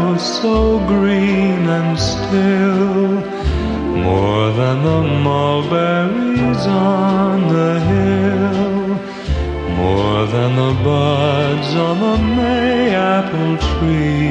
meadow so green and still, more than the mulberries on the hill, more than the buds on the May apple tree.